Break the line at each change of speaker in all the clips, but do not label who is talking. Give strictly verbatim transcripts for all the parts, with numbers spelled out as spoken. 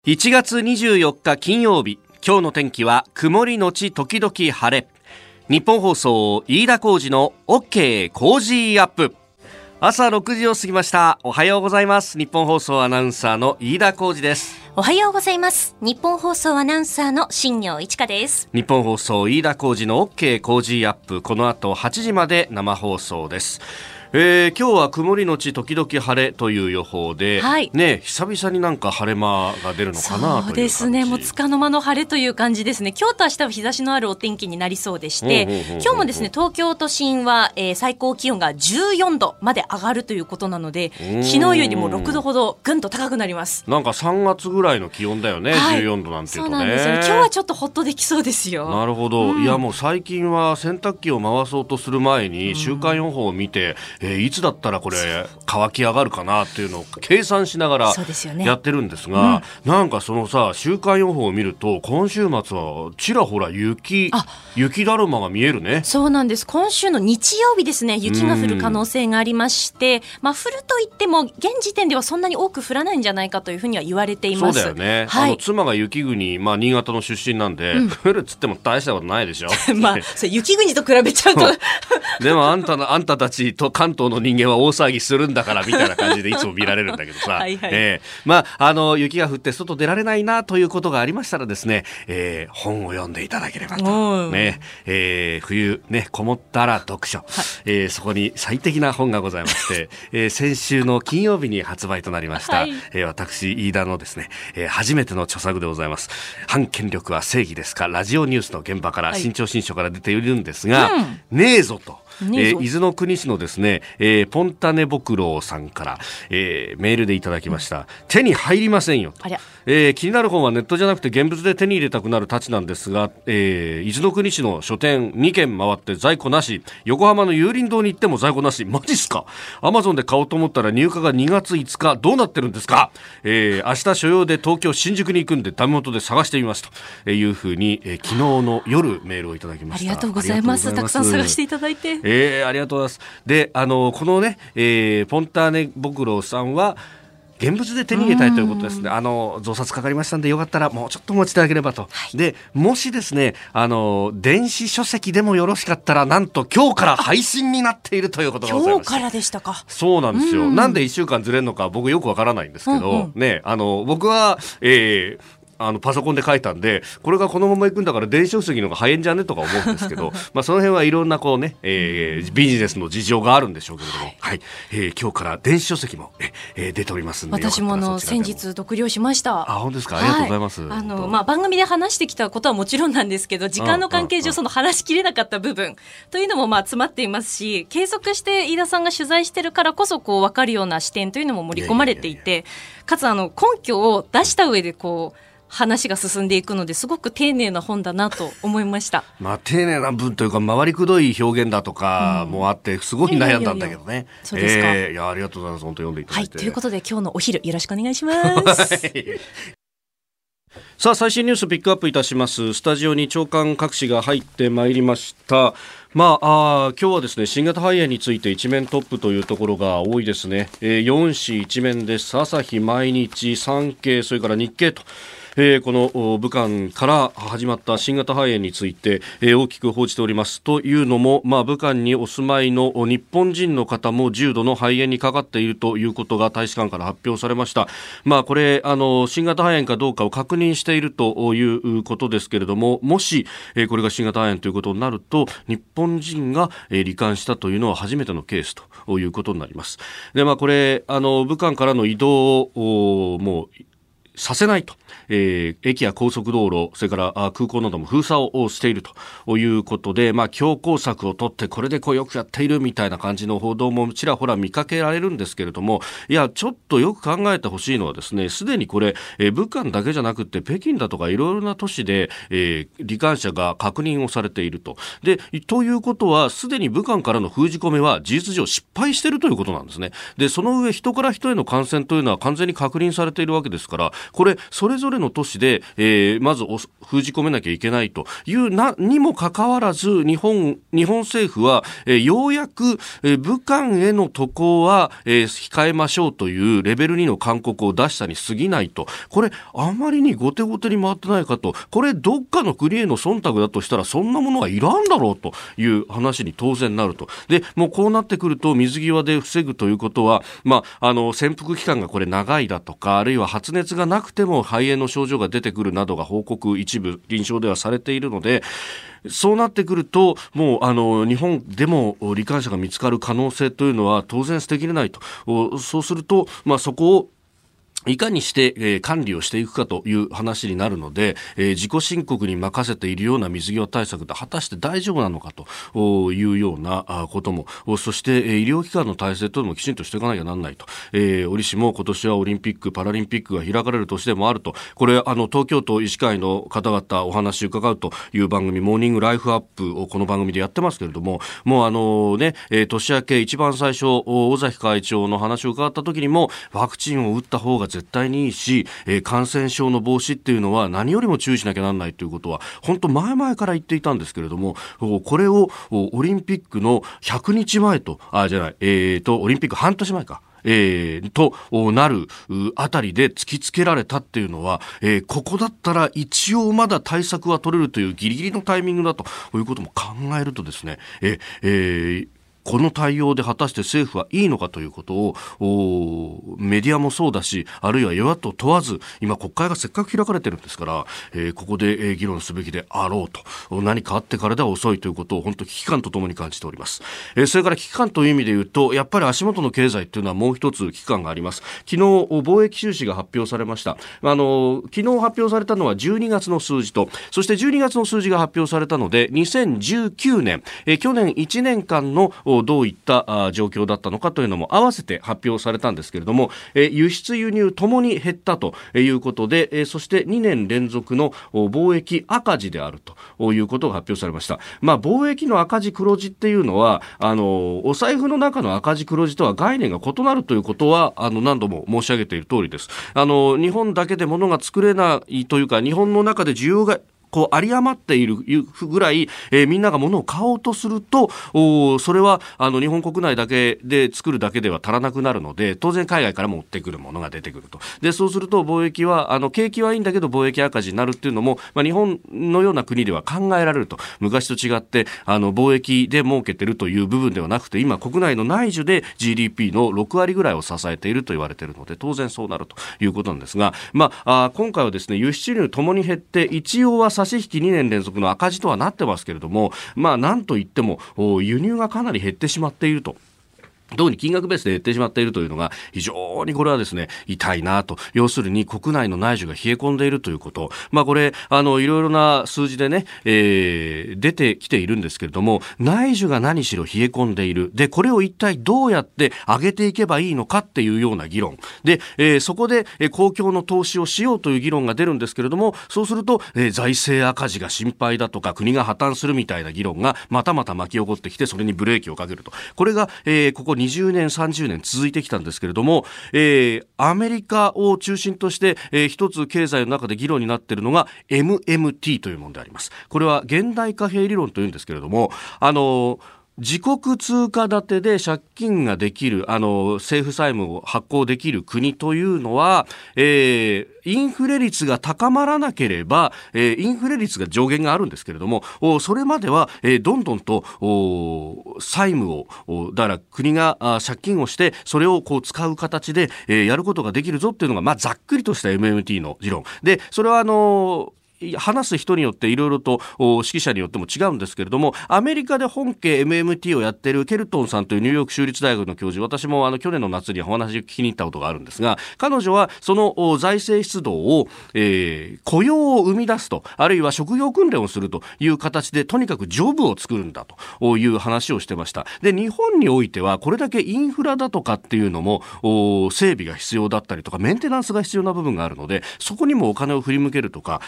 いちがつにじゅうよっか金曜日、今日の天気は曇りのち時々晴れ。日本放送飯田浩司の OK コージーアップ。朝ろくじを過ぎました。おはようございます。日本放送アナウンサーの飯田浩司です。
おはようございます。日本放送アナウンサーの新業一華です。
日本放送飯田浩司の OK コージーアップ、この後はちじまで生放送です。えー、今日は曇りのち時々晴れという予報で、はい、ね、久々になんか晴れ間が出るのかなという感じ。
そうですね、もう束の間の晴れという感じですね。今日と明日は日差しのあるお天気になりそうでして、うんうんうんうん、今日もですね、東京都心は、えー、最高気温がじゅうよんどまで上がるということなので、昨日よりもろくどほどぐんと高くなります。
なんかさんがつぐらいの気温だよね、はい、じゅうよんどなんていうとね。
そうなんですよね。今日はちょっとほっとできそうですよ。
なるほど、うん、いやもう最近は洗濯機を回そうとする前に週間予報を見て、うん、えー、いつだったらこれ乾き上がるかなっていうのを計算しながらやってるんですが、うん、なんかそのさ、週間予報を見ると今週末はちらほら雪雪だるまが見えるね。
そうなんです。今週の日曜日ですね、雪が降る可能性がありまして、まあ、降るといっても現時点ではそんなに多く降らないんじゃないかというふうには言われています。
そうだよね、はい、あの妻が雪国、まあ、新潟の出身なんで、うん、降るっつっても大したことないでしょ
まあそれ雪国と比べちゃうと
でもあんたのあんたたちと関東の人間は大騒ぎするんだからみたいな感じでいつも見られるんだけどさはい、はい、えー、まあ、あの雪が降って外出られないなということがありましたらですね、えー、本を読んでいただければと、ね、えー、冬ね、こもったら読書、はい、えー、そこに最適な本がございまして、えー、先週の金曜日に発売となりました、はい、えー、私飯田のですね、えー、初めての著作でございます。反権力は正義ですか、ラジオニュースの現場から、はい、新潮新書から出ているんですが、うん、ねえぞと、えー、伊豆の国市のですね、えー、ポンタネボクロウさんから、えー、メールでいただきました、うん、手に入りませんよと。ありゃ、えー、気になる本はネットじゃなくて現物で手に入れたくなるたちなんですが、えー、伊豆の国市の書店にけん回って在庫なし、横浜の有林堂に行っても在庫なし、マジっすか。アマゾンで買おうと思ったら入荷がにがついつか、どうなってるんですか。えー、明日所用で東京新宿に行くんでダメ元で探してみますというふうに、えー、昨日の夜メールをいただきました。
ありがとうございます。たくさん探していただいて、
えー、ありがとうございます。で、あのこのね、えー、ポンターネボクロウさんは現物で手に入れたいということですね。あの増刷かかりましたんで、よかったらもうちょっとお待ちいただければと、はい、でもしですね、あの電子書籍でもよろしかったら、なんと今日から配信になっているということがございます。
今日からでしたか。
そうなんですよ。んなんでいっしゅうかんずれるのか僕よくわからないんですけど、うんうん、ね、あの僕は、えーあのパソコンで書いたんで、これがこのままいくんだから電子書籍の方が早いんじゃねとか思うんですけどまあその辺はいろんなこうね、えー、ビジネスの事情があるんでしょうけれども、はいはい、えー、今日から電子書籍も、えー、出ておりますんで、
私もあの先日読了しました。
あ、本当ですか。ありがとうございます。
はい、あのまあ、番組で話してきたことはもちろんなんですけど、時間の関係上その話しきれなかった部分というのもまあ詰まっていますし、継続して飯田さんが取材してるからこそこう分かるような視点というのも盛り込まれていて、いやいやいやいや、かつあの根拠を出した上でこう話が進んでいくので、すごく丁寧な本だなと思いました。
まあ、丁寧な文というか回りくどい表現だとかもあって、すごい悩んだんだけどね。いやいやいや、そうですか。えー、いや、ありがとうございます。本当読んでいただいて、
はい、ということで今日のお昼よろしくお願いします。
さあ、最新ニュースピックアップいたします。スタジオに長官各紙が入ってまいりました。まあ、あ今日はですね、新型肺炎について一面トップというところが多いですね。えー、よん紙一面です。朝日、毎日、産経、それから日経と、えー、この武漢から始まった新型肺炎について、えー、大きく報じております。というのも、まあ、武漢にお住まいの日本人の方も重度の肺炎にかかっているということが大使館から発表されました。まあ、これあの新型肺炎かどうかを確認しているということですけれども、もし、えー、これが新型肺炎ということになると、日本人が、えー、罹患したというのは初めてのケースということになります。で、まあ、これあの武漢からの移動をもうさせないと、えー、駅や高速道路、それから空港なども封鎖をしているということで、まあ、強硬策を取ってこれでこうよくやっているみたいな感じの報道もちらほら見かけられるんですけれども、いやちょっとよく考えてほしいのはですね、すでにこれ、えー、武漢だけじゃなくて北京だとかいろいろな都市で、えー、罹患者が確認をされていると。で、ということはすでに武漢からの封じ込めは事実上失敗しているということなんですね。で、その上人から人への感染というのは完全に確認されているわけですから、 これそれぞれの都市で、えー、まず封じ込めなきゃいけないというなにもかかわらず日本、日本政府は、えー、ようやく、えー、武漢への渡航は、えー、控えましょうというレベルにの勧告を出したに過ぎないと、これあまりに後手後手に回ってないかと、これどっかの国への忖度だとしたらそんなものはいらんだろうという話に当然なると。でもうこうなってくると水際で防ぐということは、まあ、あの潜伏期間がこれ長いだとか、あるいは発熱がなくても肺炎の症状が出てくるなどが報告一部臨床ではされているので、そうなってくるともうあの日本でも罹患者が見つかる可能性というのは当然捨てきれないと。そうすると、まあ、そこをいかにして、えー、管理をしていくかという話になるので、えー、自己申告に任せているような水際対策で果たして大丈夫なのかというようなことも、そして、えー、医療機関の体制というのもきちんとしていかなきゃならないと。えー、折しも今年はオリンピックパラリンピックが開かれる年でもあると。これあの東京都医師会の方々お話を伺うという番組、モーニングライフアップをこの番組でやってますけれども、もうあのね、えー、年明け一番最初尾崎会長の話を伺った時にも、ワクチンを打った方が絶対にいいし、えー、感染症の防止っていうのは何よりも注意しなきゃならないということは本当前々から言っていたんですけれども、これをオリンピックのひゃくにちまえとあじゃない、えー、とオリンピック半年前かえー、となるあたりで突きつけられたっていうのは、えー、ここだったら一応まだ対策は取れるというギリギリのタイミングだということも考えるとですね、えーえーこの対応で果たして政府はいいのかということをメディアもそうだし、あるいは与野党問わず今国会がせっかく開かれてるんですから、えー、ここで、えー、議論すべきであろうと。何かあってからでは遅いということを本当危機感とともに感じております。えー、それから危機感という意味で言うと、やっぱり足元の経済というのはもう一つ危機感があります。昨日貿易収支が発表されました。あの昨日発表されたのはじゅうにがつの数字と、そしてじゅうにがつの数字が発表されたのでにせんじゅうきゅうねん、えー、去年いちねんかんのどういった状況だったのかというのも合わせて発表されたんですけれども、輸出輸入ともに減ったということで、そしてにねん連続の貿易赤字であるということが発表されました。まあ、貿易の赤字黒字っていうのはあのお財布の中の赤字黒字とは概念が異なるということはあの何度も申し上げている通りです。あの日本だけで物が作れないというか、日本の中で需要がこう有り余っているぐらい、えー、みんなが物を買おうとすると、それはあの日本国内だけで作るだけでは足らなくなるので、当然海外から持ってくるものが出てくると。でそうすると貿易はあの景気はいいんだけど貿易赤字になるっていうのも、まあ、日本のような国では考えられると。昔と違ってあの貿易で儲けてるという部分ではなくて、今国内の内需で ジーディーピー のろくわりぐらいを支えていると言われているので、当然そうなるということなんですが、まあ、あ今回はですね、輸出入ともに減って一応は差し引きにねん連続の赤字とはなってますけれども、まあなんといっても輸入がかなり減ってしまっていると。特に金額ベースで減ってしまっているというのが非常にこれはですね痛いなと。要するに国内の内需が冷え込んでいるということ、まあこれあのいろいろな数字でね、えー、出てきているんですけれども、内需が何しろ冷え込んでいる。でこれを一体どうやって上げていけばいいのかっていうような議論で、えー、そこで、えー、公共の投資をしようという議論が出るんですけれども、そうすると、えー、財政赤字が心配だとか国が破綻するみたいな議論がまたまた巻き起こってきて、それにブレーキをかけると。これが、えー、ここにじゅうねんさんじゅうねん続いてきたんですけれども、えー、アメリカを中心として、えー、一つ経済の中で議論になっているのが エムエムティー というものであります。これは現代貨幣理論というんですけれども、あのー自国通貨建てで借金ができる、あの政府債務を発行できる国というのは、えー、インフレ率が高まらなければ、えー、インフレ率が上限があるんですけれども、それまでは、えー、どんどんと債務をだから国が借金をしてそれをこう使う形で、えー、やることができるぞっていうのが、まあ、ざっくりとした エムエムティー の議論で、それはあの話す人によっていろいろと指揮者によっても違うんですけれども、アメリカで本家 エムエムティー をやっているケルトンさんというニューヨーク州立大学の教授、私もあの去年の夏にお話を聞きに行ったことがあるんですが、彼女はその財政出動を、えー、雇用を生み出すと、あるいは職業訓練をするという形でとにかくジョブを作るんだという話をしてました。で日本においてはこれだけインフラだとかっていうのも整備が必要だったりとかメンテナンスが必要な部分があるので、そこにもお金を振り向けるとか、えー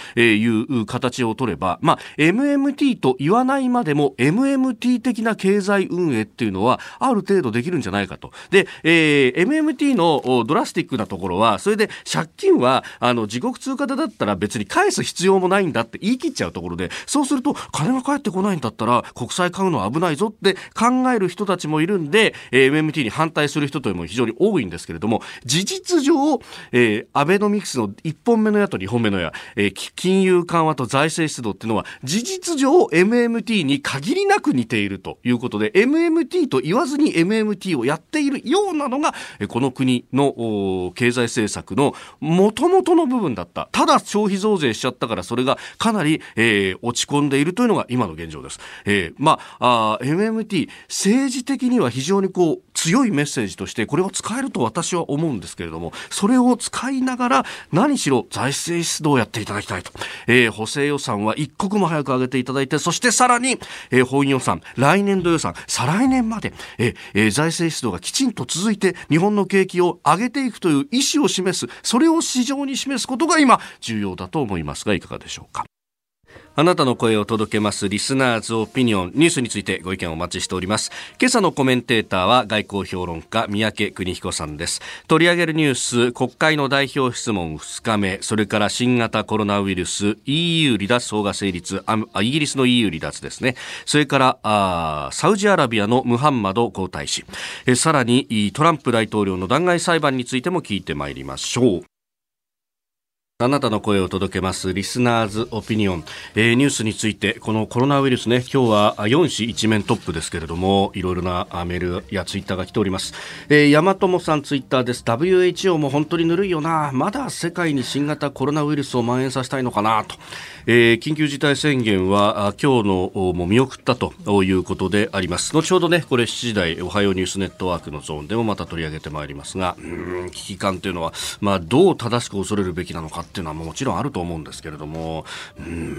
いう形を取れば、まあ、エムエムティー と言わないまでも エムエムティー 的な経済運営っていうのはある程度できるんじゃないかと。で、えー、エムエムティー のドラスティックなところはそれで借金はあの自国通貨だったら別に返す必要もないんだって言い切っちゃうところで、そうすると金が返ってこないんだったら国債買うのは危ないぞって考える人たちもいるんで、エムエムティー に反対する人というのも非常に多いんですけれども、事実上、えー、アベノミクスのいっぽんめの矢とにほんめの矢、えー、金融緩和と財政出動っていうのは事実上 エムエムティー に限りなく似ているということで、 エムエムティー と言わずに エムエムティー をやっているようなのがこの国の経済政策の元々の部分だった。ただ消費増税しちゃったからそれがかなり、えー、落ち込んでいるというのが今の現状です。えー、まあ、あ エムエムティー 政治的には非常にこう強いメッセージとしてこれは使えると私は思うんですけれども、それを使いながら何しろ財政出動をやっていただきたいと、えー、補正予算は一刻も早く上げていただいて、そしてさらに、えー、本予算、来年度予算、再来年まで、えーえー、財政出動がきちんと続いて日本の景気を上げていくという意思を示す、それを市場に示すことが今重要だと思いますが、いかがでしょうか。あなたの声を届けますリスナーズオピニオン、ニュースについてご意見をお待ちしております。今朝のコメンテーターは外交評論家三宅邦彦さんです。取り上げるニュース、国会の代表質問ふつかめ、それから新型コロナウイルス イーユー 離脱法が成立、あイギリスの イーユー 離脱ですね、それからあサウジアラビアのムハンマド皇太子、えさらにトランプ大統領の弾劾裁判についても聞いてまいりましょう。あなたの声を届けますリスナーズオピニオン、えー、ニュースについて、このコロナウイルスね、今日はよん紙一面トップですけれども、いろいろなメールやツイッターが来ております。えー、山友さんツイッターです。 ダブリューエイチオー も本当にぬるいよな、まだ世界に新型コロナウイルスを蔓延させたいのかなと、えー、緊急事態宣言は今日のも見送ったということであります。後ほどね、これしちじ台おはようニュースネットワークのゾーンでもまた取り上げてまいりますが、うーん危機感というのは、まあ、どう正しく恐れるべきなのかっていうのはもちろんあると思うんですけれども、うん、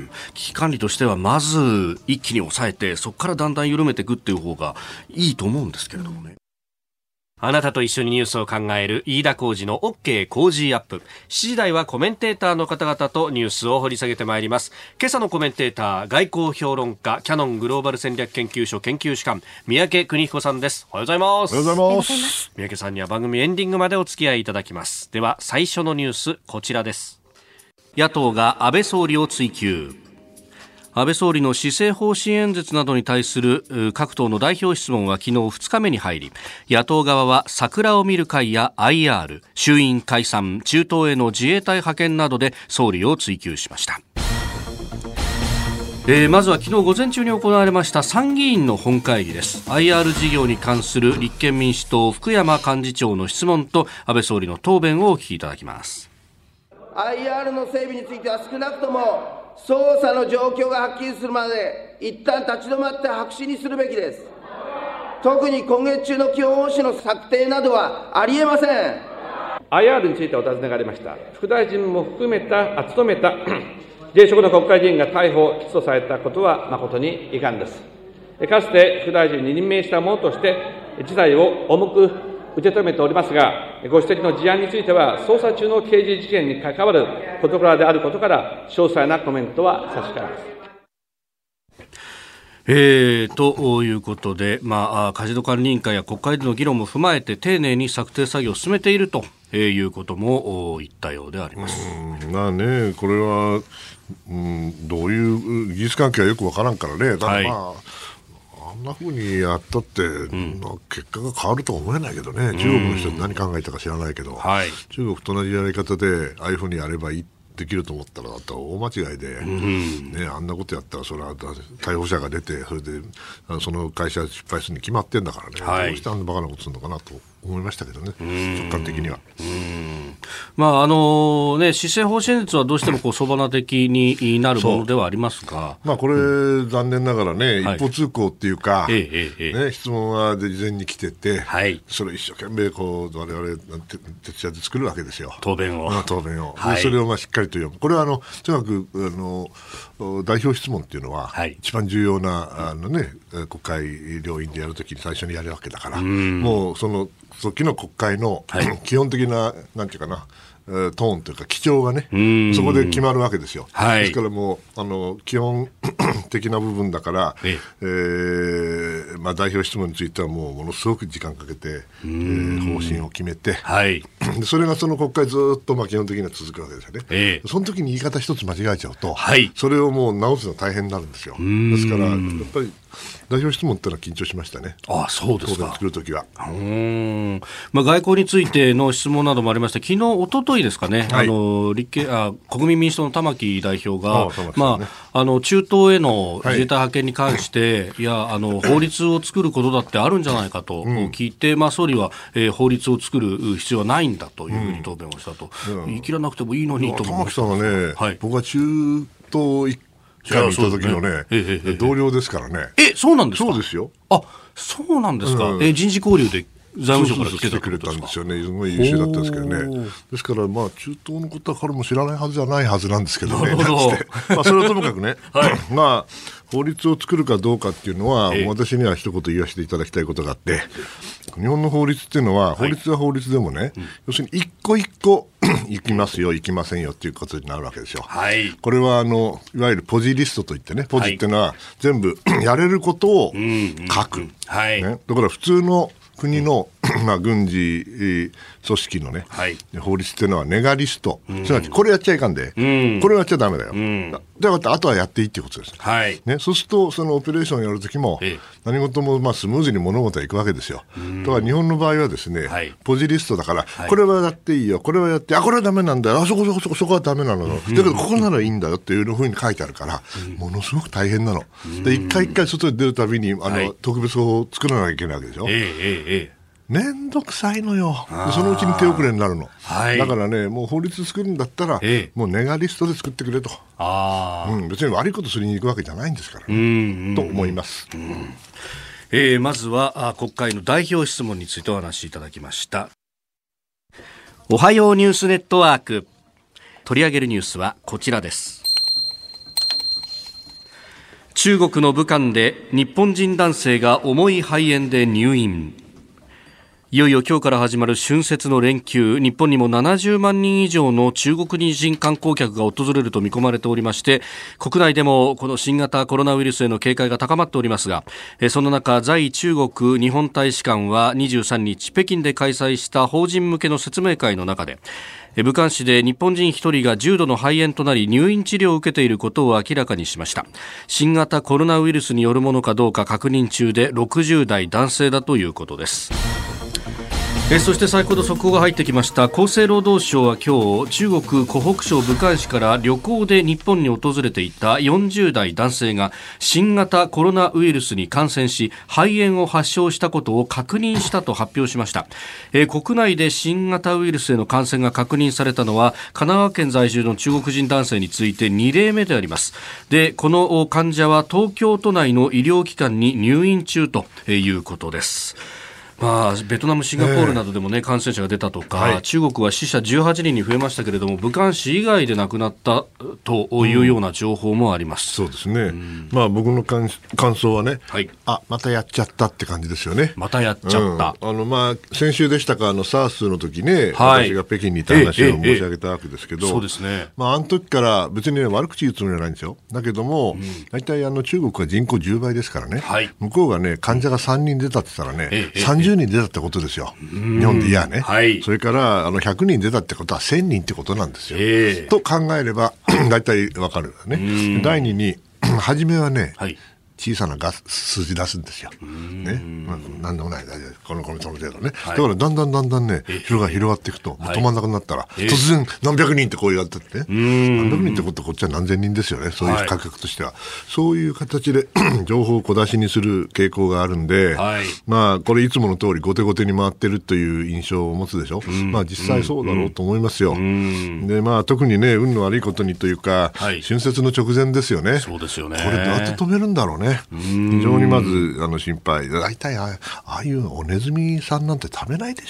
危機管理としてはまず一気に抑えて、そこからだんだん緩めていくっていう方がいいと思うんですけれどもね。あなたと一緒にニュースを考える飯田浩司の OK 工事アップ。しちじ台はコメンテーターの方々とニュースを掘り下げてまいります。今朝のコメンテーター、外交評論家、キヤノングローバル戦略研究所研究主幹、三宅邦彦さんです。おはようございます。
おはようございます。
三宅さんには番組エンディングまでお付き合いいただきます。では最初のニュース、こちらです。野党が安倍総理を追及。安倍総理の施政方針演説などに対する各党の代表質問は昨日ふつかめに入り、野党側は桜を見る会や アイアール、衆院解散、中東への自衛隊派遣などで総理を追及しました。えー、まずは昨日午前中に行われました参議院の本会議です。 アイアール 事業に関する立憲民主党福山幹事長の質問と安倍総理の答弁をお聞きいただきます。
アイアール の整備については少なくとも捜査の状況がはっきりするまで一旦立ち止まって白紙にするべきです。特に今月中の基本方針の策定などはありえません。
アイアール についてお尋ねがありました。副大臣も含めたあ務めた現職の国会議員が逮捕・起訴されたことは誠に遺憾です。かつて副大臣に任命した者として事態を重く受け止めておりますが、ご指摘の事案については捜査中の刑事事件に関わる事柄であることから詳細なコメントは差し控えます。
えー、ということで、まあ、カジノ管理委員会や国会での議論も踏まえて丁寧に策定作業を進めているということも言ったようであります。
うん、まあね、これは、うん、どういう技術関係はよくわからんからね。ただ、まあ、はい、あんな風にやったって、うん、結果が変わるとは思えないけどね。中国の人は何考えたか知らないけど、はい、中国と同じやり方でああいう風にやればいいできると思ったらだったら大間違いで、うんね、あんなことやったらそれは逮捕者が出て、それでその会社失敗するに決まってんだからね、はい、どうしてあんなバカなことするのかなと思いましたけどね、直感的には。
うん、まああのね、施政方針演説はどうしてもこうそばな的になるものではありますが、
まあ、これ、うん、残念ながらね、一方通行っていうか、はい、ええええね、質問は事前に来てて、はい、それ一生懸命こう我々徹夜で作るわけですよ、
答弁を、
まあ、答弁を、はい、それをまあしっかりと読む。これはあのとにかくあの代表質問っていうのは、はい、一番重要なあの、ね、国会両院でやるときに最初にやるわけだから、うん、もうその時の国会の、はい、基本的ななんていうかな、 えー、トーンというか基調がねそこで決まるわけですよ、はい、ですからもうあの基本的な部分だから、ええーまあ、代表質問についてはもうものすごく時間かけて、えー、方針を決めて、はい、それがその国会ずっとまあ基本的には続くわけですよね、ええ、その時に言い方一つ間違えちゃうと、はい、それをもう直すの大変になるんですよ。ですからやっぱり代表質問ってのは緊張しましたね。
ああ、そうですか。
答弁作るときは。
うーん、まあ、外交についての質問などもありました。昨日、一昨日ですかね、はい、あの立憲あ国民民主党の玉木代表が、ああ、ね、まあ、あの中東への自衛隊派遣に関して、はい、いやあの法律を作ることだってあるんじゃないかと聞いて、うん、まあ、総理は、えー、法律を作る必要はないんだというふうに答弁をしたと、うん、言い切らなくてもいいのにと思いました。
玉木さんはね、はい、僕は中東一回見た時のね、えええ、同僚ですからね。
え、そうなんですか。
そうですよ。
あ、そうなんですか。うん、え、人事交流で財務省から来てた
くれたんですよね。すごい優秀だったんですけどね。ですからまあ中東のことは彼も知らないはずじゃないはずなんですけどね。なるほど。まあそれはともかくね、はい、まあ法律を作るかどうかっていうのは、ええ、私には一言言わせていただきたいことがあって、日本の法律っていうのは、法律は法律でもね、はい、要するに一個一個行きますよ、行きませんよっていうことになるわけですよ。はい、これはあのいわゆるポジリストといってね、ポジっていうのは全部やれることを書く、はいね、だから普通の国の、まあ、軍事組織のね、はい、法律っていうのはネガリスト、うん、すなわちこれやっちゃいかんで、うん、これやっちゃダメだよ、うん、だからあとはやっていいっていうことです、はいね、そうするとそのオペレーションをやるときも、ええ、何事もまあスムーズに物事はいくわけですよ。だから日本の場合はですね、はい、ポジリストだから、はい、これはやっていいよ、これはやって、あこれはダメなんだよ、あそこそこそこそこはダメなの、うん、だけどここならいいんだよっていうふうに書いてあるから、うん、ものすごく大変なの、うん、で一回一回外に出るたびにあの、はい、特別法を作らなきゃいけないわけでしょ。ええええめんどくさいのよ。そのうちに手遅れになるの、はい、だからねもう法律作るんだったら、ええ、もうネガリストで作ってくれと。あ、うん、別に悪いことするに行くわけじゃないんですから、ね、うんと思います、うん
えー、まずは国会の代表質問についてお話しいただきました。おはようニュースネットワーク、取り上げるニュースはこちらです。中国の武漢で日本人男性が重い肺炎で入院。いよいよ今日から始まる春節の連休、日本にもななじゅうまんにん以上の中国人観光客が訪れると見込まれておりまして、国内でもこの新型コロナウイルスへの警戒が高まっておりますが、その中在中国日本大使館はにじゅうさんにち北京で開催した法人向けの説明会の中で、武漢市で日本人ひとりが重度の肺炎となり入院治療を受けていることを明らかにしました。新型コロナウイルスによるものかどうか確認中でろくじゅう代男性だということです。えそして先ほど速報が入ってきました。厚生労働省は今日中国湖北省武漢市から旅行で日本に訪れていたよんじゅう代男性が新型コロナウイルスに感染し肺炎を発症したことを確認したと発表しました。え国内で新型ウイルスへの感染が確認されたのは神奈川県在住の中国人男性についてに例目であります。でこの患者は東京都内の医療機関に入院中ということです。まあ、ベトナム、シンガポールなどでも、ね、感染者が出たとか、はい、中国は死者じゅうはちにんに増えましたけれども武漢市以外で亡くなったというような情報もあります、
うん、そうですね、うん、まあ、僕の感, 感想はね、はい、あまたやっちゃったって感じですよね。
またやっちゃった、
うん、あのまあ、先週でしたかあの SARS の時ね、はい、私が北京にいた話を申し上げたわけですけど、そうですね、まあ、あの時から別に、ね、悪口言うつもりはないんですよ。だけども、うん、大体あの中国は人口じゅうばいですからね、はい、向こうが、ね、患者がさんにん出たって言ったらね、ええ、さんじゅうにん出たってことですよ。日本でいやね、はい、それからあのひゃくにん出たってことはせんにんってことなんですよ、えー、と考えれば大体わかるよね。だいにに初めはね、はい、小さなガス数字出すんですよ、ね、まあ、なんでもないこのこの程度ね、はい、だからだんだんだんだんね広が広がっていくと、はい、止まんなくなったら、えー、突然何百人ってこうやってってね、何百人ってことはこっちは何千人ですよね。そういう価格としては、はい、そういう形で情報を小出しにする傾向があるんで、はい、まあこれいつもの通り後手後手に回ってるという印象を持つでしょ、うん、まあ実際そうだろうと思いますよ、うん、でまあ特にね運の悪いことにというか、はい、春節の直前ですよね。
そうですよね。
これどうやって止めるんだろうね。非常にまずあの心配。大体ああいうおネズミさんなんて食べないでしょ。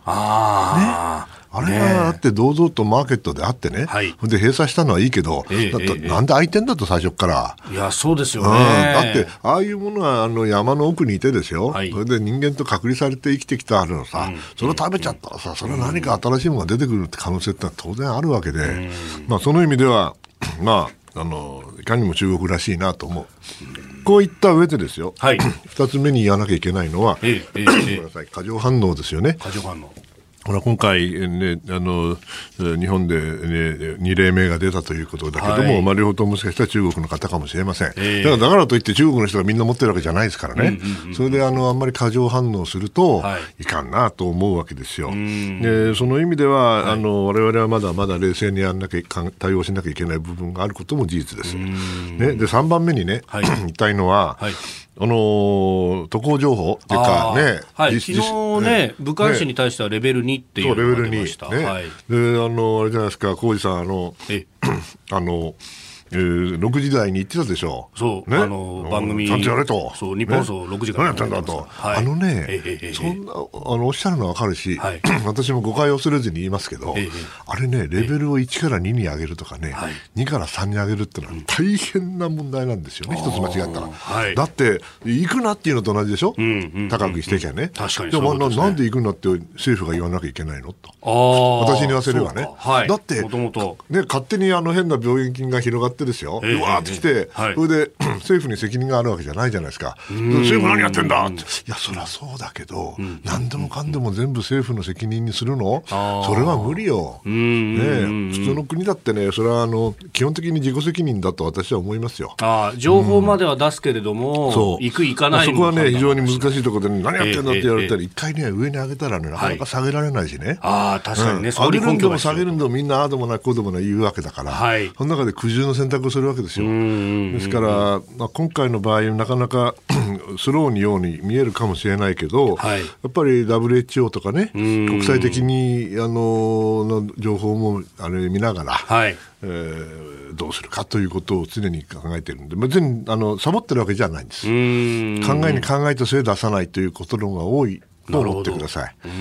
あ
ねあれがあって堂々とマーケットであってね、はい、で閉鎖したのはいいけど、ええ、だってなんで開いてんだと最初から、
いやそうですよね、
うん、だってああいうものはあの山の奥にいてですよ、はい、それで人間と隔離されて生きてきたのさ、うん、それを食べちゃったらさ、それは何か新しいものが出てくるって可能性ってのは当然あるわけで、うん、まあ、その意味ではまああのいかにも中国らしいなと思う。こういった上でですよ、はい、ふたつめに言わなきゃいけないのは、ええええ、ごめんなさい、過剰反応ですよね。
過剰反応、
ほら今回、ね、あの日本で、ね、に例目が出たということだけども、はい、まあ、両方とももしかしたら中国の方かもしれません、えー、だからだからといって中国の人がみんな持ってるわけじゃないですからね、うんうんうん、それであのあんまり過剰反応すると、はい、いかんなと思うわけですよ。でその意味では、はい、あの我々はまだまだ冷静にやんなきゃ対応しなきゃいけない部分があることも事実です、ね、でさんばんめにね、はい、言いたいのは、はい、あのー、渡航情報っていうかね、
はい、昨日ね、武漢市に対してはレベルにっていうのが出ました。
そう、レベルに、ね、はい、で、あの、あれじゃないですか、浩司さん、あの、えあの、えー、ろくじ台に行ってたでしょ。
そう、ね、あの番組
ちゃんとやれと、
そう、日本放送ろくじから、
ね、何やったんだと、はい、あのね、ええええ、そんなあのおっしゃるのは分かるし、はい、私も誤解をするずに言いますけど、ええ、あれね、レベルをいちからにに上げるとかね、はい、にからさんに上げるってのは大変な問題なんですよね、一つ間違ったら、はい、だって行くなっていうのと同じでしょ、うんうんうん、高くしてきゃね、確かにそういうことですね。でもなんで行くなって政府が言わなきゃいけないのと、あ私に言わせればね、はい、だってもともと、ね、勝手にあの変な病原菌が広がってですよ、ええ、うわーってきて、はい、それで政府に責任があるわけじゃないじゃないですか。政府何やってんだって、いやそりゃそうだけど、うん、何でもかんでも全部政府の責任にするの、それは無理よ、ね、普通の国だってね、それはあの基本的に自己責任だと私は思いますよ。
あ情報までは出すけれども、うん、そう行く行かないの
そこはね非常に難しいところで、ね、何やってんだって言われたら、一回ね上に上げたらねなかなか下げられないしね、はい、
あ確かにね、うん、
上げるんでも下げるんでもみんなああでもないこうでもない言うわけだから、はい、その中で苦渋の選択をするわけですよ。ですから、まあ、今回の場合なかなかスローにように見えるかもしれないけど、はい、やっぱり ダブリューエイチオー とかね国際的にあのの情報もあれ見ながら、はいえー、どうするかということを常に考えているんで、別にあのサボってるわけじゃないんです。考えに考えた末出さないということの方が多いと思ってください。うん、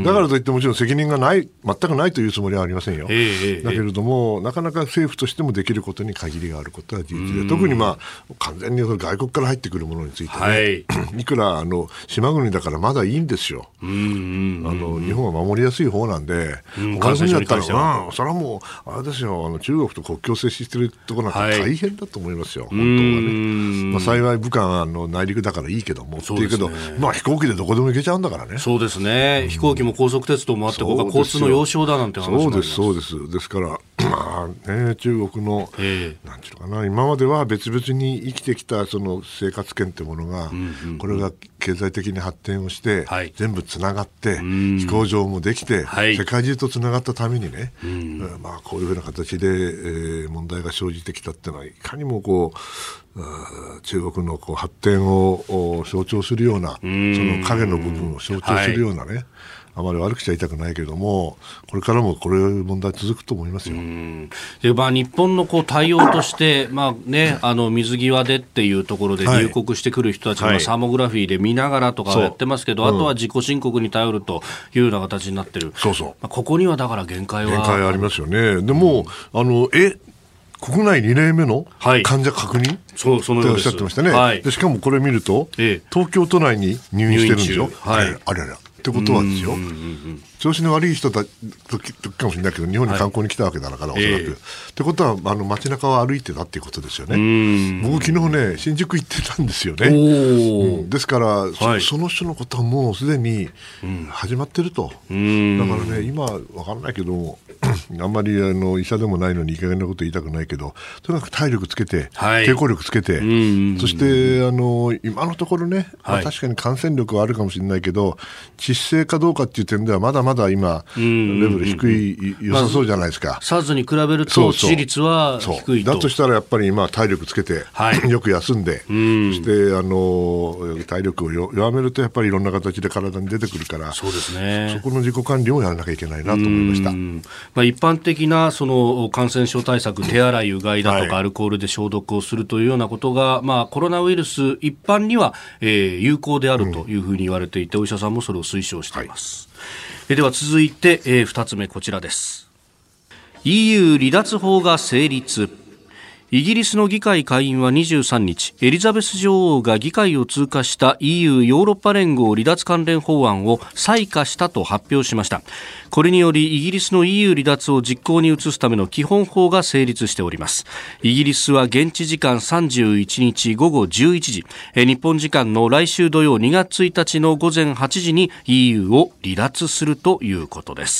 だからといってもちろん責任がない全くないというつもりはありませんよ、えー、だけれども、えー、なかなか政府としてもできることに限りがあることは事実で、特に、まあ、完全に外国から入ってくるものについてね、はい、いくらあの島国だからまだいいんですよ。うんうんうん、あの日本は守りやすい方なんで、うん、他の国だったら、うん、それはもうあれですよ、あの中国と国境接しているところなんて大変だと思いますよ、はい、本当はね。まあ、幸い武漢はあの内陸だからいいけどもっていうけど、まあ、飛行機でどこでも行けちゃうんだからね。
そうですね、うん、飛行機も高速鉄道もあって、ここは交通の要衝だなんて話もあります。
そうですそうです。ですから、まあね、中国の、えー、なんていうのかな、今までは別々に生きてきたその生活圏というものが、うんうん、これが経済的に発展をして、はい、全部つながって、うん、飛行場もできて、はい、世界中とつながったためにね、うんまあ、こういうふうな形で、えー、問題が生じてきたっていうのは、いかにもこう中国のこう発展を象徴するような、その影の部分を象徴するようなね、はい、あまり悪くちゃ言いたくないけれども、これからもこれ問題続くと思いますよ。
うんで、まあ、日本のこう対応として、まあね、あの水際でっていうところで入国してくる人たちが、はい、サーモグラフィーで見ながらとかやってますけど、うん、あとは自己申告に頼るというような形になってる。そうそう、まあ、ここにはだから限界は
限界ありますよね。でも、うん、あのえ国内に例目の患者確認、はい、そうそのようです。っておっしゃってましたね、はい、でしかもこれ見ると、ええ、東京都内に入院してるんですよ、はい、あれあれってことはですよ、うんうんうん、調子の悪い人た時かもしれないけど日本に観光に来たわけだから、はい、おそらく、えー、ってことはあの街中を歩いてたっていうことですよね。うん僕昨日ね新宿行ってたんですよね、うん、ですから、はい、そ, その人のことはもうすでに始まってると、うん、だからね今わかんないけどあんまりあの医者でもないのにいい加減なこと言いたくないけど、とにかく体力つけて、はい、抵抗力つけて、そしてあの今のところね、はいまあ、確かに感染力はあるかもしれないけど致死性かどうかっていう点ではまだまだ今レベル低い良さそうじゃないですか、まあ、
SARS に比べると致死率は低いと。
だとしたらやっぱり今体力つけて、はい、よく休んで、うんそしてあの体力を弱めるとやっぱりいろんな形で体に出てくるから、
そうですね、
そこの自己管理をやらなきゃいけないなと思いました。
まあ、一般的なその感染症対策、手洗いうがいだとか、はい、アルコールで消毒をするというようなことが、まあ、コロナウイルス一般には、えー、有効であるというふうに言われていて、うん、お医者さんもそれを推奨しています。はいえでは続いて、えー、ふたつめこちらです。 イーユー 離脱法が成立。イギリスの議会下院はにじゅうさんにち、エリザベス女王が議会を通過した イーユー ヨーロッパ連合離脱関連法案を採可したと発表しました。これによりイギリスの イーユー 離脱を実行に移すための基本法が成立しております。イギリスは現地時間さんじゅういちにちごごじゅういちじ、日本時間の来週土曜にがつついたちのごぜんはちじに イーユー を離脱するということです。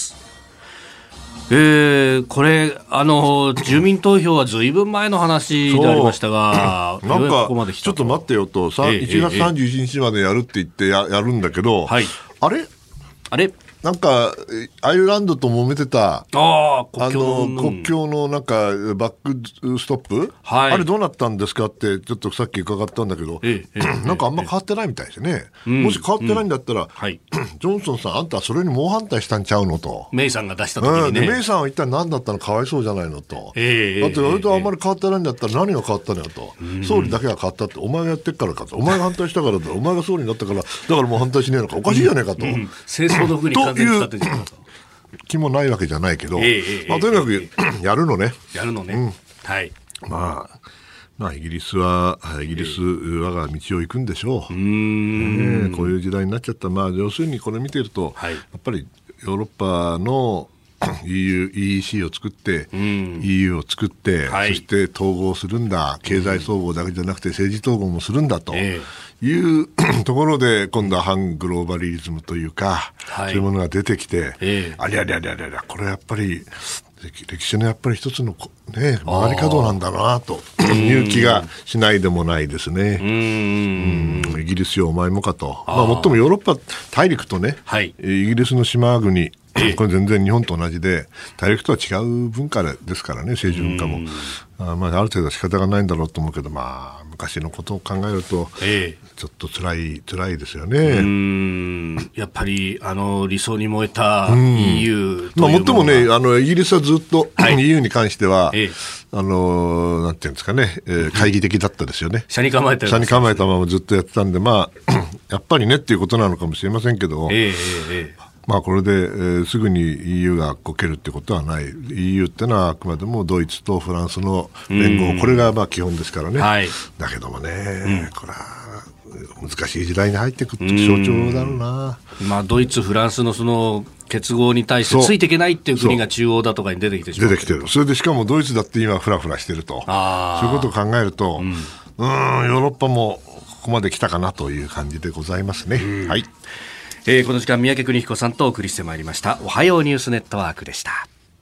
えー、これあの住民投票はずいぶん前の話でありましたが、
なんか
ここまで来た
ちょっと待ってよと、
ええ、
いちがつさんじゅういちにちまでやるって言って や, やるんだけど、
はい、
あれ
あれ
なんかアイルランドと揉めてた
あ国境 の,
あの国境のなんかバックストップ、はい、あれどうなったんですかってちょっとさっき伺ったんだけど、ええええ、なんかあんま変わってないみたいですね、うん、もし変わってないんだったら、うんはい、ジョンソンさんあんたはそれに猛反対したんちゃうのと、
メイさんが出した時にね、
うん、メイさんは一体何だったのかわいそうじゃないのと、
ええ、
だって俺とあんまり変わってないんだったら何が変わったのよと、うん、総理だけが変わったってお前がやってっからかと、お前が反対したからだお前が総理になったからだからもう反対しねえのかおかしいじゃねえかと、うんうん、
清掃道具に完全に使ってんじゃないかと
気もないわけじゃないけど、
えー
まあ、とにかくやるのね
やるのね、
うん
はい、
まあまあ、イギリスはイギリス我が道を行くんでしょう。うー
ん、
ね、こういう時代になっちゃった。まあ、要するにこれ見てると、はい、やっぱりヨーロッパの イーユー、イーシー を作って イーユー を作って、はい、そして統合するんだ、経済総合だけじゃなくて政治統合もするんだというところで今度は反グローバリズムというか、はい、そういうものが出てきて、えー、ありゃりゃりゃりゃりゃこれやっぱり歴史のやっぱり一つの、ね、曲がり角なんだなという気がしないでもないですね。うんうんイギリスよお前もかと、まあ、もっともヨーロッパ大陸とね、はい、イギリスの島国これ全然日本と同じで大陸とは違う文化ですからね、政治文化もあ、まあ、ある程度は仕方がないんだろうと思うけど、まあ、昔のことを考えると、ええ、ちょっと辛い辛いですよね。
うーんやっぱりあの理想に燃えた イーユー というものが、
まあ、もっともねあのイギリスはずっと、はい、イーユー に関しては、ええ、あのなんていうんですかね、えー、懐疑的だったですよね。
車に構えてる
車に構えたままずっとやってたんで、まあ、やっぱりねっていうことなのかもしれませんけど、ええええまあ、これで、えー、すぐに イーユー がこけるってことはない。 イーユー ってのはあくまでもドイツとフランスの連合、これがまあ基本ですからね、はい、だけどもね、うん、これは難しい時代に入っていくって象徴だろうな。
まあ、ドイツフランスのその結合に対してついていけないっていう国が中央だとかに出てきてしまう。
出てきてる。それでしかもドイツだって今フラフラしてると、そういうことを考えると、うん、うーんヨーロッパもここまで来たかなという感じでございますね、うん、はい。
えー、この時間三宅邦彦さんとお送りしてまいりましたおはようニュースネットワークでした。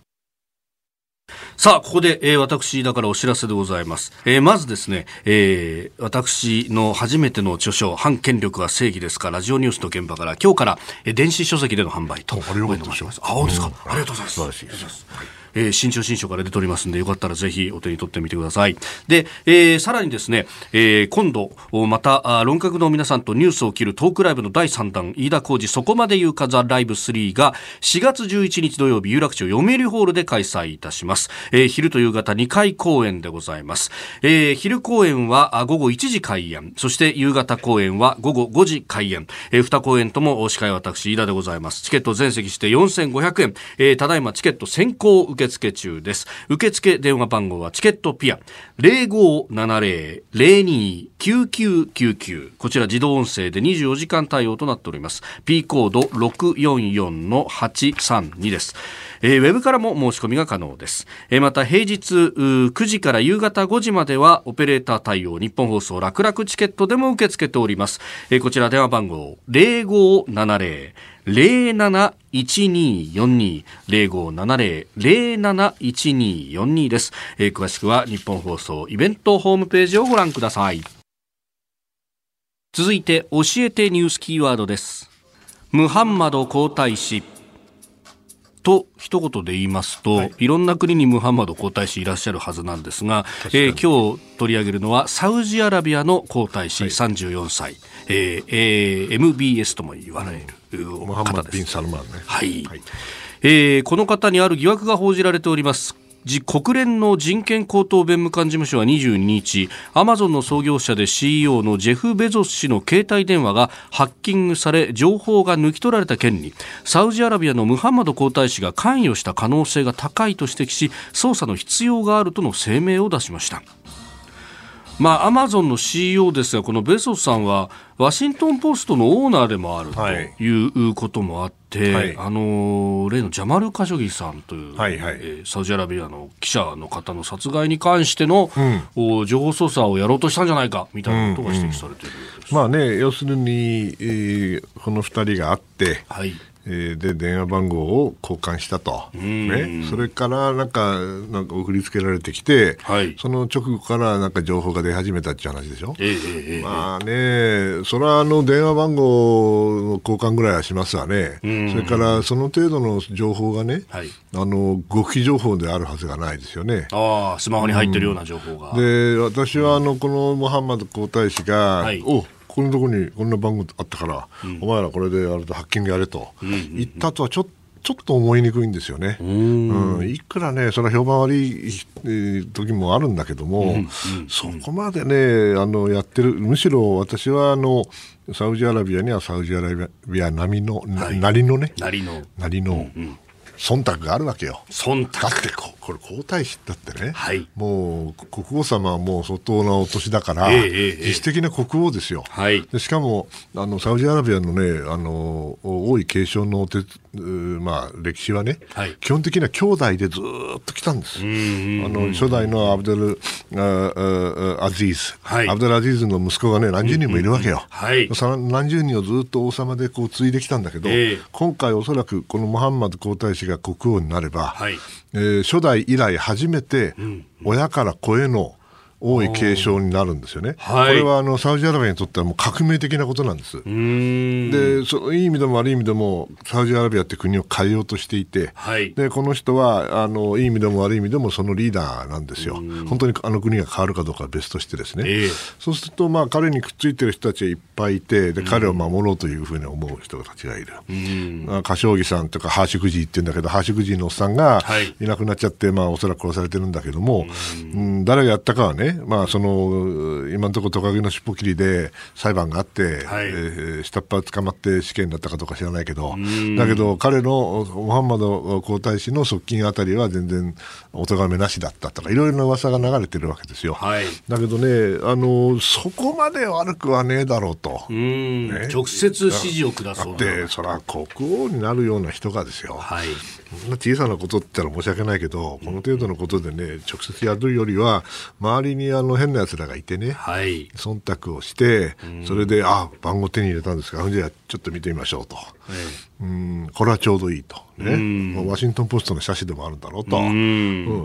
さあここで、えー、私だからお知らせでございます、えー、まずですね、えー、私の初めての著書反権力は正義ですかラジオニュースの現場から今日から、えー、電子書籍での販売と。
ありがとうございます。
あ、そうですか、うん、ありがとうございます。素晴らしいです。はい、えー、新潮新書から出ておりますのでよかったらぜひお手に取ってみてください。で、えー、さらにですね、えー、今度また論客の皆さんとニュースを切るトークライブのだいさんだん飯田浩司そこまで言うかザライブスリーがしがつじゅういちにち土曜日有楽町読売ホールで開催いたします。えー、昼と夕方にかい公演でございます。えー、昼公演はごごいちじ開演、そして夕方公演はごごごじ開演、えー、に公演とも司会は私飯田でございます。チケット全席してよんせんごひゃくえん、えー、ただいまチケット先行受付中です。受付電話番号はチケットピア ゼロごななゼロ ゼロに きゅうきゅうきゅうきゅう、こちら自動音声でにじゅうよじかん対応となっております。 P コードろくよんよんのはちさんにです。えー、ウェブからも申し込みが可能です。えー、また平日くじから夕方ごじまではオペレーター対応日本放送楽々チケットでも受け付けております。えー、こちら電話番号 ゼロごななゼロ ゼロなないちにーよんに ゼロごななゼロ ゼロなないちにーよんに です。えー、詳しくは日本放送イベントホームページをご覧ください。続いて教えてニュースキーワードです。ムハンマド皇太子と一言で言いますと、はい、いろんな国にムハンマド皇太子いらっしゃるはずなんですが、えー、今日取り上げるのはサウジアラビアの皇太子、はい、さんじゅうよんさい、えーえー、エムビーエス とも言われる方です。
ムハンマド・ビン・サルマンね。
はい、はい。えー、この方にある疑惑が報じられております。 国連の人権高等弁務官事務所はにじゅうににち、アマゾンの創業者で シーイーオー のジェフ・ベゾス氏の携帯電話がハッキングされ情報が抜き取られた件にサウジアラビアのムハンマド皇太子が関与した可能性が高いと指摘し、捜査の必要があるとの声明を出しました。まあ、アマゾンの シーイーオー ですが、このベゾスさんはワシントンポストのオーナーでもあるということもあって、はい、あの例のジャマル・カショギさんという、はいはいえー、サウジアラビアの記者の方の殺害に関しての、うん、情報操作をやろうとしたんじゃないかみたいなことが指摘されているようです。
うんうん、まあね、要するに、えー、このふたりがあって、はいで電話番号を交換したと、ね、それからなんか、なんか送りつけられてきて、はい、その直後からなんか情報が出始めたっていう話でしょ。えー、まあね、それはあの電話番号の交換ぐらいはしますわね。それからその程度の情報がね、はい、あの極秘情報であるはずがないですよね。
ああ、スマホに入ってるような情報が。
うん、で、私はあのこのムハンマド皇太子が、はい、おこのところにこんな番号あったから、うん、お前らこれでやるとハッキングやれと、うんうんうん、言ったとはちょっとちょっと思いにくいんですよね。うん、うん、いくらねそれは評判悪い時もあるんだけども、うんうんうん、そこまでねあのやってる。むしろ私はあのサウジアラビアにはサウジアラビア並みの、はい、なりのねなりの、なりの、うんうん忖度があるわけよ。
忖度
だってここれ皇太子だってね、はい、もう国王様はもう相当なお年だから、えーえー、自主的な国王ですよ。はい、でしかもあのサウジアラビアのねあの王位継承のて、まあ、歴史はね、はい、基本的には兄弟でずっと来たんです。あの初代のアブデルああアジーズ、はい、アブデルアジーズの息子がね何十人もいるわけよ。はい、何十人をずっと王様でこう継いできたんだけど、えー、今回おそらくこのムハンマド皇太子が国王になれば、はいえー、初代以来初めて親から子への王位継承になるんですよね。はい、これはあのサウジアラビアにとってはもう革命的なことなんです。うーんでそのいい意味でも悪い意味でもサウジアラビアって国を変えようとしていて、はい、でこの人はあのいい意味でも悪い意味でもそのリーダーなんですよ。本当にあの国が変わるかどうかは別としてですね、えー、そうするとまあ彼にくっついてる人たちはいっぱいいてで彼を守ろうというふうに思う人たちがいる。うんカショーギさんとかハーシュクジーって言うんだけどハーシュクジーのおっさんがいなくなっちゃって、まあ、おそらく殺されてるんだけども、うん、誰がやったかはねまあ、その今のところトカゲの尻尾切りで裁判があって、はいえー、下っ端捕まって死刑になったかどうか知らないけどだけど彼のムハンマド皇太子の側近あたりは全然お咎めなしだったとかいろいろな噂が流れてるわけですよ。はい、だけどねあのそこまで悪くはねえだろうと
うん、ね、直接指示を下そう
だってそれは国王になるような人がですよ、はい、そんな小さなことって言ったら申し訳ないけどこの程度のことでね直接やるよりは周りにあの変な奴らがいてね、はい、忖度をしてそれであ番号手に入れたんですからじゃあちょっと見てみましょうと、はい、うんこれはちょうどいいと、ね、ワシントンポストの写真でもあるんだろうとうん、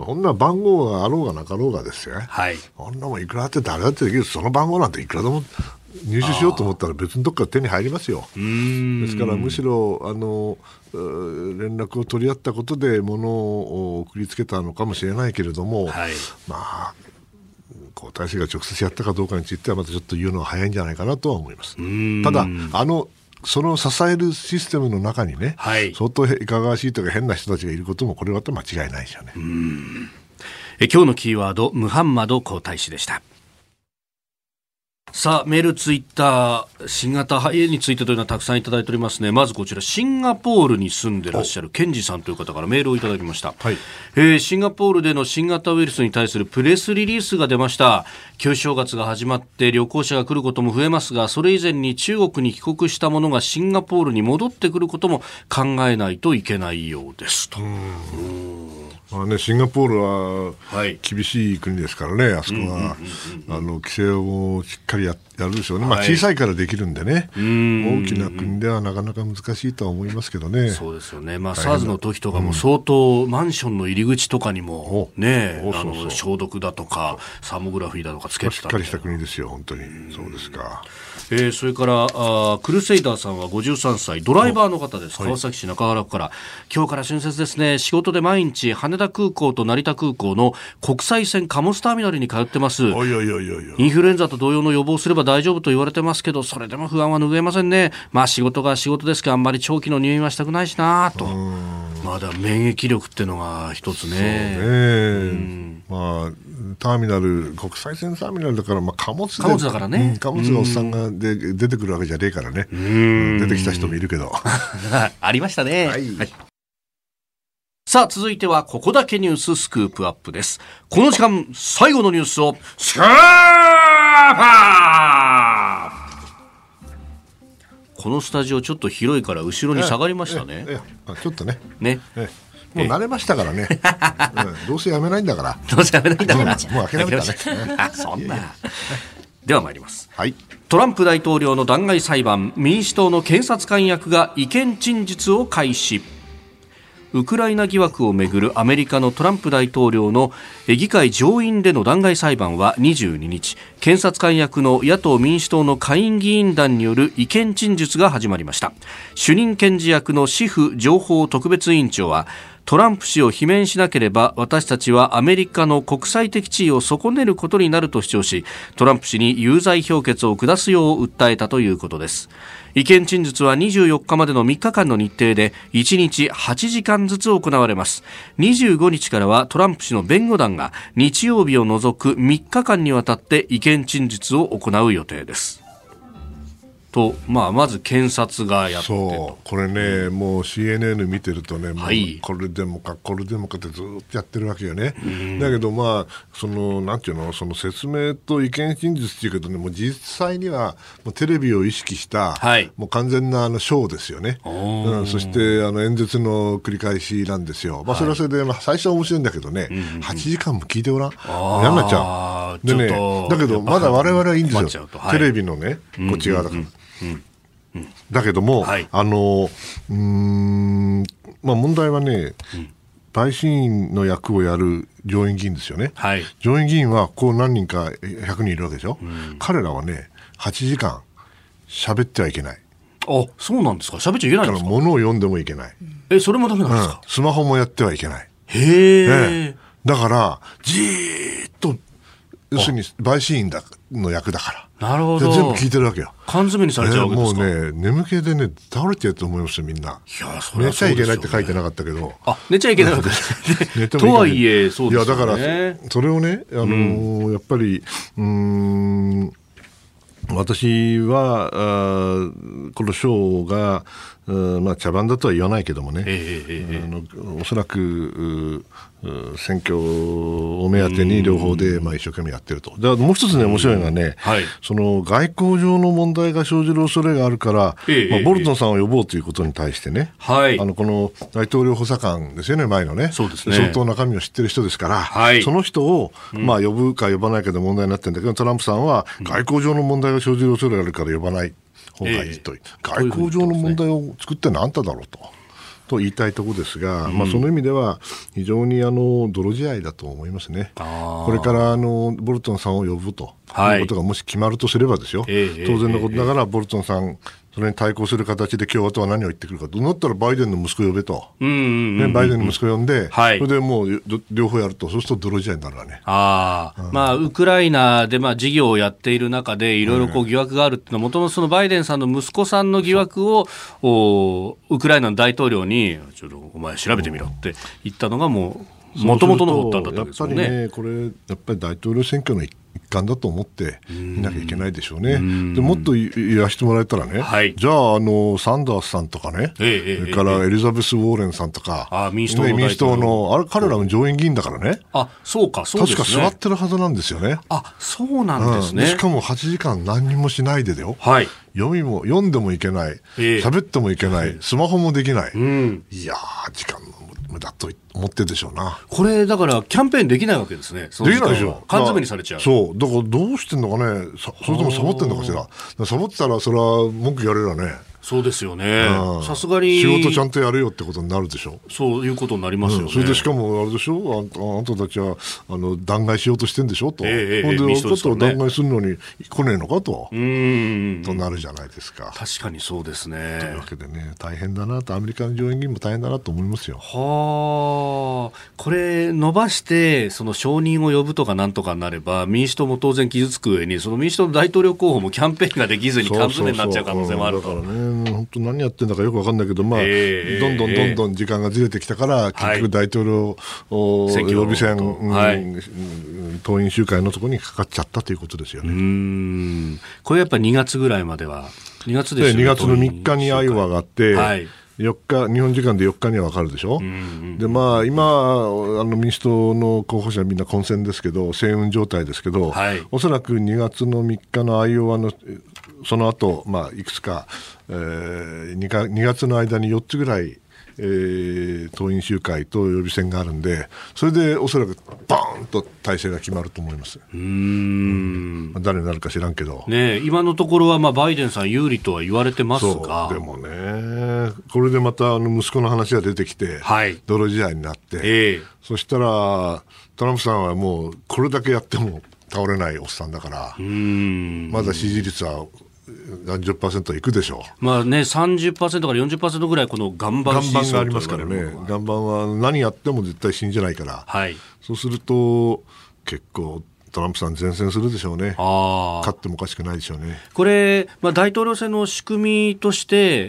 こんな番号があろうがなかろうがですよ、はい、こんなもんいくらだって誰だってできるその番号なんていくらでも入手しようと思ったら別のどっか手に入りますよ。ですからむしろあの連絡を取り合ったことで物を送りつけたのかもしれないけれども、はい、まあ皇太子が直接やったかどうかについてはまたちょっと言うのは早いんじゃないかなとは思います。ただあのその支えるシステムの中にね、はい、相当いかがわしいとか変な人たちがいることもこれは間違いないですよね。
うんえ今日のキーワードムハンマド皇太子でした。さあメールツイッター新型肺炎についてというのはたくさんいただいておりますね。まずこちらシンガポールに住んでらっしゃるケンジさんという方からメールをいただきました、はいえー、シンガポールでの新型ウイルスに対するプレスリリースが出ました。旧正月が始まって旅行者が来ることも増えますがそれ以前に中国に帰国した者がシンガポールに戻ってくることも考えないといけないようですと。うん
まあね、シンガポールは厳しい国ですからね、はい、あそこは、うんうんうんうん、あの規制をしっかり や, やるでしょうね、まあ、小さいからできるんでね、はい、大きな国ではなかなか難しいとは思いますけどね。
そうですよね、まあ、SARS の時とかも相当、うん、マンションの入り口とかにも、ね、あの消毒だとかサーモグラフィーだとかつけてた、
しっかりした国ですよ本当に。そうですか。
えー、それからあクルセイダーさんはごじゅうさんさいドライバーの方です。川崎市中原区から、今日から春節ですね。仕事で毎日羽田空港と成田空港の国際線貨物ターミナルに通ってます。おいおいおいおいおいインフルエンザと同様の予防すれば大丈夫と言われてますけどそれでも不安は拭えませんね。まあ仕事が仕事ですけどあんまり長期の入院はしたくないしなと。ままあ、だ免疫力っていうのが一つね。
そうね、うん、まあ、ターミナル国際線ターミナルだから、まあ、貨物で
貨物だからね、
うん、貨物がおっさんがで、うん、出てくるわけじゃねえからね、うん、出てきた人もいるけど
ありましたね、
はいはい。
さあ続いてはここだけニューススクープアップです。この時間最後のニュースをスクープアップ。このスタジオちょっと広いから後ろに下がりましたね。
ええええ、ちょっとね
ね、
ええ、もう慣れましたからね、うん、どうせやめないんだから
どうせやめないんだから、
もう諦めたね
そんなでは参ります、
はい。
トランプ大統領の弾劾裁判、民主党の検察官役が意見陳述を開始。ウクライナ疑惑をめぐるアメリカのトランプ大統領の議会上院での弾劾裁判はにじゅうににち、検察官役の野党民主党の下院議員団による意見陳述が始まりました。主任検事役のシフ情報特別委員長は、トランプ氏を罷免しなければ私たちはアメリカの国際的地位を損ねることになると主張し、トランプ氏に有罪評決を下すよう訴えたということです。意見陳述はにじゅうよっかまでのみっかかんの日程でいちにちはちじかんずつ行われます。にじゅうごにちからはトランプ氏の弁護団が日曜日を除くみっかかんにわたって意見陳述を行う予定です。と、まあ、まず検察がやってと。
そうこれね、うん、もう シーエヌエヌ 見てるとね、もう
はい、
これでもかこれでもかってずっとやってるわけよね、うん、だけどまあそのなんていうの、その説明と意見陳述っていうけどね、もう実際にはもうテレビを意識した、はい、もう完全なあのショーですよね、うん、そしてあの演説の繰り返しなんですよ、まあ、それはそれで、まあ、最初は面白いんだけどね、はい、はちじかんも聞いてごらん、嫌になっちゃうでね、だけどまだ我々はいいんですよ、はい、テレビのねこっち側だから、うんうんうんうん、だけども、はい、あのうーん、まあ、問題はね、うん、陪審員の役をやる上院議員ですよね、はい、上院議員はこう何人かひゃくにんいるわけでしょ、うん、彼らはねはちじかん喋ってはいけない。
あ、そうなんですか。喋っちゃいけないんですか。
物を読んでもいけない、
え、それもダメなんですか、
うん、スマホもやってはいけない。
へー、
ね、だからじーっと要するに陪審員だの役だから、
なるほど、
全部聞いてるわけよ。
缶詰にされちゃうわけですか、
えー、もうね眠気でね倒れてると思いますよみんな。いや、それはそうですよね。寝ちゃいけないって書いてなかったけど、
あ、寝ちゃいけないわけですねとはいえそうですよね。いやだから
それをね、あのーうん、やっぱりうーん私はあこの賞が、まあ、茶番だとは言わないけどもね、えーえー、あのおそらく選挙を目当てに両方で、まあ、一生懸命やってると。だからもう一つね面白いのはね、はい、その外交上の問題が生じる恐れがあるから、えーまあ、ボルトンさんを呼ぼうということに対してね、はい、あのこの大統領補佐官ですよね、前のね、そうですね、相当中身を知ってる人ですから、はい、その人を、まあ、呼ぶか呼ばないかで問題になってるんだけど、トランプさんは外交上の問題が生じる恐れがあるから呼ばない方がいいと、えー、外交上の問題を作ってるのはあんただろうとと言いたいところですが、うん、まあ、その意味では非常にあの泥仕合だと思いますね。これからあのボルトンさんを呼ぶということがもし決まるとすればですよ、はい、当然のことながらボルトンさんそれに対抗する形で共和党は何を言ってくるかとなったらバイデンの息子を呼べと、うんうんうんうん、バイデンの息子を呼んで、はい、それでもう両方やると、そうすると泥仕合になるわね。あ、
うん、まあ、ウクライナでまあ事業をやっている中でいろいろこう疑惑があるっていうのは、もともとそのバイデンさんの息子さんの疑惑をおウクライナの大統領にちょっとお前調べてみろって言ったのがもうもともとの発端だったわけですよね。
やっぱりね、これやっぱり大統領選挙の一環だと思っていなきゃいけないでしょうね。うでもっと言わせてもらえたらね、はい、じゃあ、あのサンダースさんとかね、ええ、それからエリザベス・ウォーレンさんとか、あ民主党の、ね、民主党のあれ彼らも上院議員だからね。
あ、そうか、そうですね。
確か座ってるはずなんですよね。
あ、そうなんですね。
うん、しかもはちじかん何にもしないでだよ、はい、読みも読んでもいけない、喋、え、ってもいけない、スマホもできない、うん、いやー時間の無駄と思ってるでしょうな。
これだからキャンペーンできないわけですね。その
できないでしょ。
缶詰にされちゃう。
そうだからどうしてんのかね。それともサボってんのかしら。サボってたらそれは文句言われるわね。
そうですよね。さすがに
仕事ちゃんとやるよってことになるでしょ。
そういうことになりますよね。うん、
それでしかもあれでしょ、あんた、あんたたちはあの弾劾しようとしてんでしょと、えー、ほんで、えー、ちょっと弾劾するのに来ねえのかと、うーんとなるじゃないですか。
確かにそうですね。
というわけでね、大変だなと、アメリカの上院議員も大変だなと思いますよ。
はあ、これ伸ばしてその承認を呼ぶとかなんとかになれば民主党も当然傷つく上に、その民主党の大統領候補もキャンペーンができずに缶詰になっちゃう可能性もあると。
そうそうそう、だからね、 連本当何やってんだかよく分かんないけど、まあ
えー、
どんどんどんどん時間がずれてきたから、
はい、
結局大統領予備選、うんはい、党員集会のところにかかっちゃったということですよね。
うーん、これやっぱりにがつぐらいまではにがつですよね。
にがつのみっかにアイオワがあって、
はい、
よっか日本時間でよっかには分かるでしょ、うんうん、でまあ、今あの民主党の候補者はみんな混戦ですけど、星雲状態ですけど、はい、おそらくにがつのみっかのアイオワのその後、まあいくつか、えー、2, かにがつの間によっつぐらい、えー、党員集会と予備選があるんで、それでおそらくバーンと体制が決まると思います。
うーん、
まあ、誰になるか知らんけど、
ね、今のところはまあバイデンさん有利とは言われてますが、
そうでもね、これでまたあの息子の話が出てきて、はい、泥仕合になって、えー、そしたらトランプさんはもうこれだけやっても倒れないおっさんだから、うーん、まだ支持率は何十パーセントいくでしょう。
まあね、さんじゅっパーセントからよんじゅっパーセントぐらいこの岩盤
岩盤がありますからね。岩盤は何やっても絶対信じないから、はい、そうすると結構トランプさん善戦するでしょうね。あ、勝ってもおかしくないでしょうね。
これ、まあ、大統領選の仕組みとして、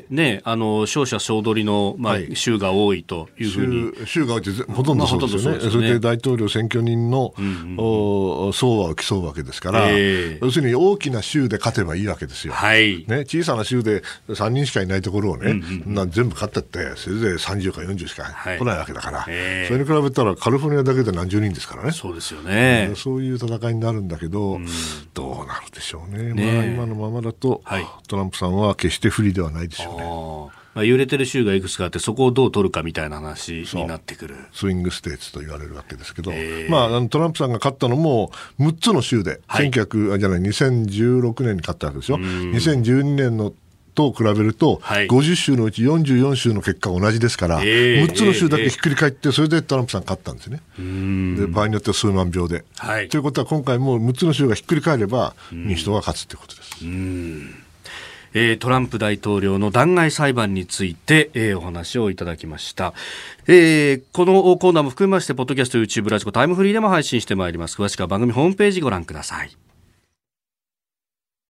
ね、あの勝者総取りの、まあ、はい、州が多いというふうに、
州、州が多いってほとんどそうですよね。まあ、そ, それで大統領選挙人の、うんうん、総和を競うわけですから、えー、要するに大きな州で勝てばいいわけですよ、はいね、小さな州でさんにんしかいないところをね、うんうん、な全部勝ったってそれでさんじゅうかよんじゅうしか来ないわけだから、はい、えー、それに比べたらカリフォルニアだけで何十人ですからね。
そうですよね、
うん、そういう戦いになるんだけど、うん、どうなるでしょうね。ね、まあ、今のままだと、はい、トランプさんは決して不利ではないでしょうね。
まあ、揺れてる州がいくつかあってそこをどう取るかみたいな話になってくる。
スイングステーツと言われるわけですけど、えーまあ、トランプさんが勝ったのもむっつの州で、はい、せんきゅうひゃくあじゃないにせんじゅうろくねんに勝ったわけですよ。にせんじゅうにねんのと比べると、はい、ごじゅっ州のうちよんじゅうよん州の結果が同じですから、えー、むっつの州だけひっくり返って、それでトランプさん勝ったんですね。で場合によっては数万票で、はい、ということは今回もむっつの州がひっくり返れば民主党が勝つということです。
うん、えー、トランプ大統領の弾劾裁判について、えー、お話をいただきました。えー、このコーナーも含めましてポッドキャスト、YouTube、ラジコ、タイムフリーでも配信してまいります。詳しくは番組ホームページご覧ください。